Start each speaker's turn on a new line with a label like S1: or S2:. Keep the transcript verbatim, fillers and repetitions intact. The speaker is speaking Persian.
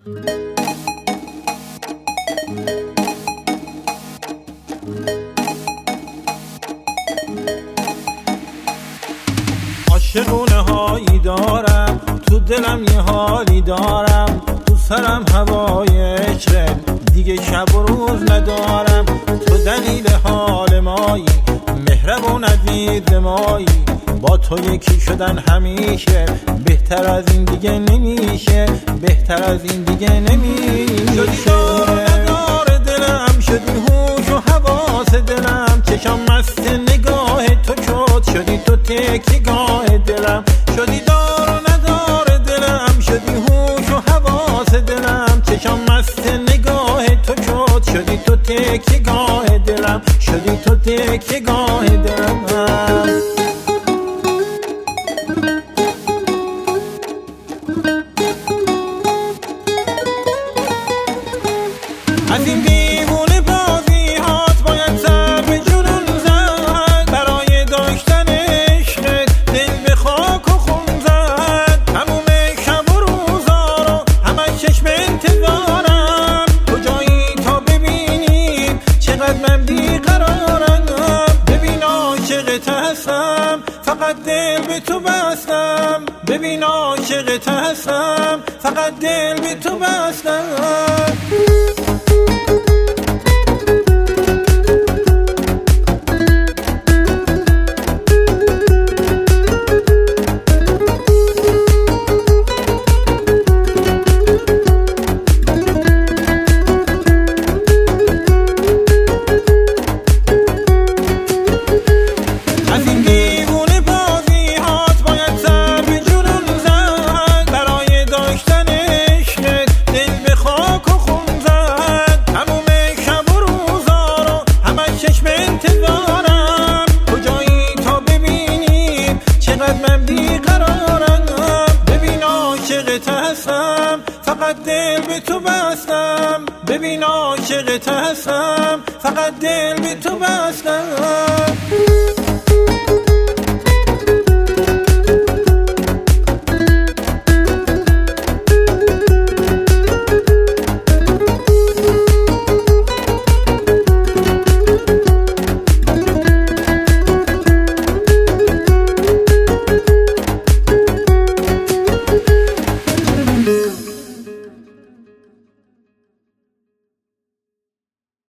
S1: عاشقونه هایی دارم، تو دلم یه حالی دارم، تو سرم هوای عشق، دیگه شب و روز ندارم. تو دلیل حال مایی، مهربون عزیز مایی، با تو یکی شدن همیشه، بهتر از این دیگه نمیشه، بهتر از این دیگه نمیشه. شدی دار و ندار دلم، شدی هوش و حواس دلم، چشم مست نگاه تو شد، شدی تو تکیگاه دلم. شدی دار و ندار دلم، شدی هوش و حواس دلم، چشم مست نگاه تو شد، شدی تو تکیگاه دلم، شدی تو تکیگاه دلم. از این دیوونه بازی هات باید سر به جنون زد، برای داشتن عشقت دل به خاک و خون زد. تموم شب و روزا رو همه چشم انتظارم، کجایی تا ببینیم چقدر من بیقرارم. ببین عاشقت هستم، فقط دل به تو بستم، ببین عاشقت هستم، فقط دل به تو بستم. من بیقرارم، ببین عاشقت هستم، فقط دل به تو بستم، ببین عاشقت هستم، فقط دل به تو بستم.